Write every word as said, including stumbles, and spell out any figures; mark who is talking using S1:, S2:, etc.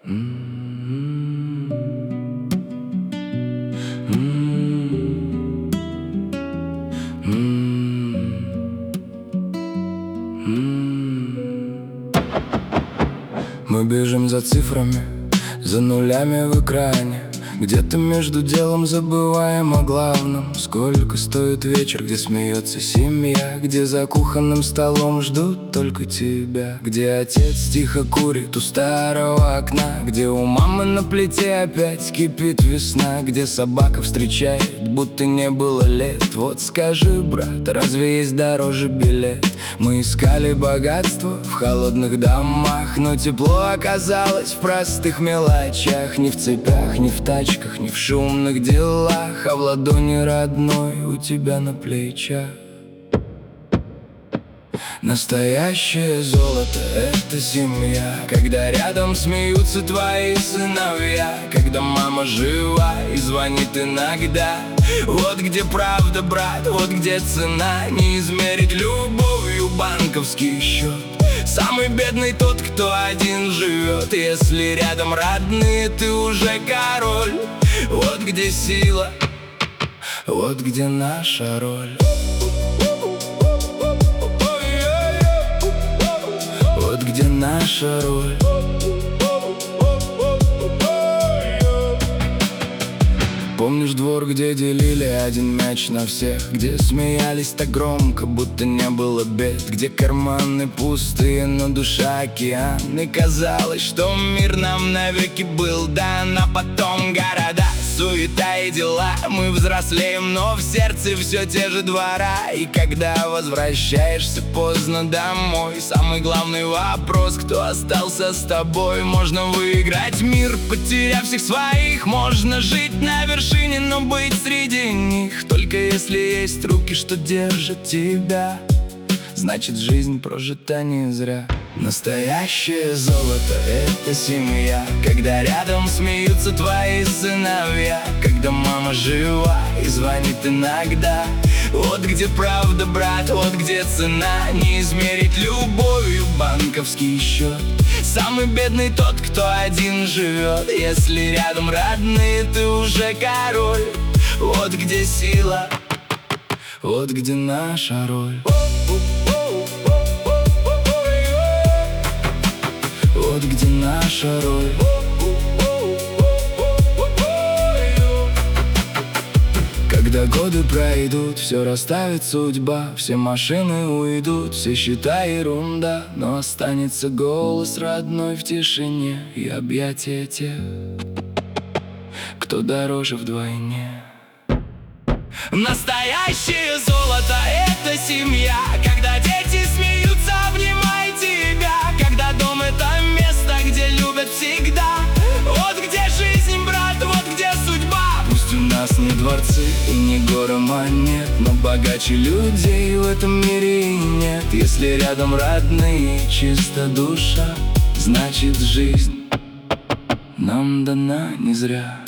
S1: М-м-м. М-м-м. М-м-м. Мы бежим за цифрами, за нулями в экране. Где-то между делом забываем о главном. Сколько стоит вечер, где смеется семья, где за кухонным столом ждут только тебя, где отец тихо курит у старого окна, где у мамы на плите опять кипит весна, где собака встречает, будто не было лет. Вот скажи, брат, разве есть дороже билет? Мы искали богатство в холодных домах, но тепло оказалось в простых мелочах. Не в цепях, не в тачках, не в шумных делах, а в ладони родной у тебя на плечах. Настоящее золото — это семья, когда рядом смеются твои сыновья, когда мама жива и звонит иногда. Вот где правда, брат, вот где цена. Не измерить любовью банковский счет. Самый бедный тот, кто один живет. Если рядом родные, ты уже король. Вот где сила, вот где наша роль. Вот где наша роль. Помнишь двор, где делили один мяч на всех, где смеялись так громко, будто не было бед, где карманы пустые, но душа океан, и казалось, что мир нам навеки был дан. А потом города, суета и дела. Мы взрослеем, но в сердце все те же двора. И когда возвращаешься поздно домой, самый главный вопрос: кто остался с тобой? Можно выиграть мир, потеряв всех своих. Можно жить на вершине, но быть среди них. Только если есть руки, что держат тебя, значит, жизнь прожита не зря. Настоящее золото — это семья, когда рядом смеются твои сыновья, когда мама жива и звонит иногда. Вот где правда, брат, вот где цена. Не измерить любовью банковский счет. Самый бедный тот, кто один живет. Если рядом родные, ты уже король. Вот где сила, вот где наша роль. Вот где наша роль. Когда годы пройдут, все расставит судьба. Все машины уйдут, все счета ерунда, но останется голос родной в тишине и объятия тех, кто дороже вдвойне. Настоящее золото — это семья, когда дети смеются, обнимая тебя, когда дом — это место, где любят всегда. Вот где жизнь, брат, вот где судьба. Пусть у нас не дворцы и не горы монет, но богаче людей в этом мире и нет. Если рядом родные, чиста душа, значит, жизнь нам дана не зря.